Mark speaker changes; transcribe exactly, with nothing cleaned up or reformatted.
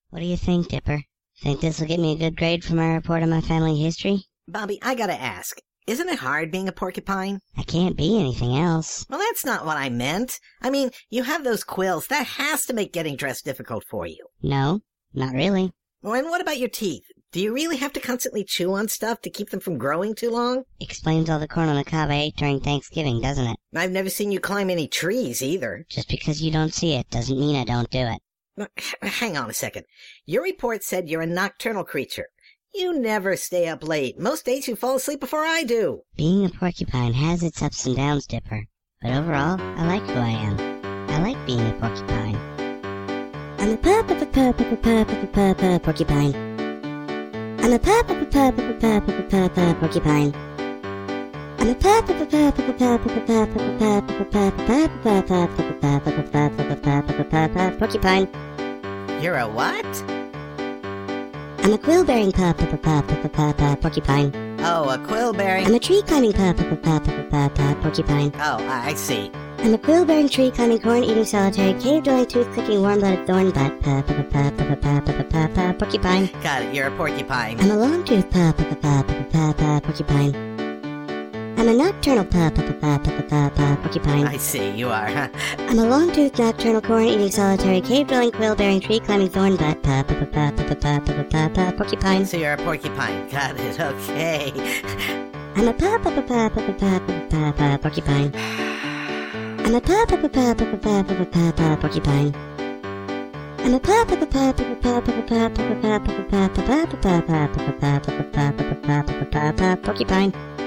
Speaker 1: What do you think, Dipper? Think this'll get me a good grade for my report on my family history?
Speaker 2: Bobby, I gotta ask, isn't it hard being a porcupine?
Speaker 1: I can't be anything else.
Speaker 2: Well, that's not what I meant. I mean, you have those quills. That has to make getting dressed difficult for you.
Speaker 1: No, not really.
Speaker 2: Well, and what about your teeth? Do you really have to constantly chew on stuff to keep them from growing too long?
Speaker 1: Explains all the corn on the cob I ate during Thanksgiving, doesn't it?
Speaker 2: I've never seen you climb any trees, either.
Speaker 1: Just because you don't see it doesn't mean I don't do it.
Speaker 2: Now, hang on a second. Your report said you're a nocturnal creature. You never stay up late. Most days you fall asleep before I do.
Speaker 1: Being a porcupine has its ups and downs, Dipper. But overall, I like who I am. I like being a porcupine. I'm a porcupine. I'm a porcupine. I'm a porcupine.
Speaker 2: You're a what?
Speaker 1: I'm a quill-bearing porcupine.
Speaker 2: Oh, a quill-bearing...
Speaker 1: I'm a tree-climbing porcupine.
Speaker 2: Oh, I see.
Speaker 1: I'm a quill-bearing, tree-climbing, corn-eating, solitary, cave-dwelling, tooth-clicking, warm-blooded, thorn-butt porcupine.
Speaker 2: Got it, you're a porcupine.
Speaker 1: I'm a long-toothed porcupine. I'm a nocturnal porcupine.
Speaker 2: I see, you are, huh?
Speaker 1: I'm a long-toothed, nocturnal, corn-eating, solitary, cave-dwelling, quill-bearing, tree-climbing, thorn-butt porcupine.
Speaker 2: So you're a porcupine. Got it, okay.
Speaker 1: I'm a porcupine. I'm a porcupine. I'm a porcupine.